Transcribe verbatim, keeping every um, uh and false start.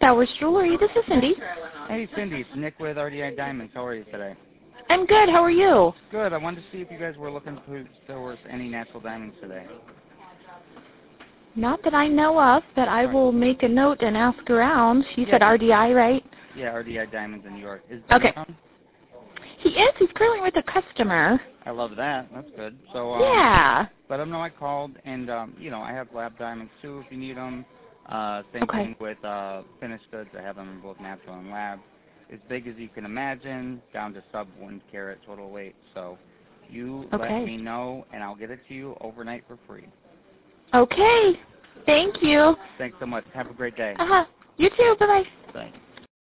Towers Jewelry. This is Cindy. Hey, Cindy, it's Nick with R D I Diamonds. How are you today? I'm good. How are you? Good. I wanted to see if you guys were looking for if there was any natural diamonds today. Not that I know of, but I will make a note and ask around. You yeah. said R D I, right? Yeah, R D I Diamonds in New York. Is okay. Around? He is. He's currently with a customer. I love that. That's good. So um, yeah. Let him know I called, and um, you know I have lab diamonds too if you need them. Uh, same okay. thing with uh, finished goods. I have them in both natural and lab. As big as you can imagine, down to sub one carat total weight. So you okay. let me know, and I'll get it to you overnight for free. Okay. Thank you. Thanks so much. Have a great day. Uh-huh. You too. Bye-bye. Thanks.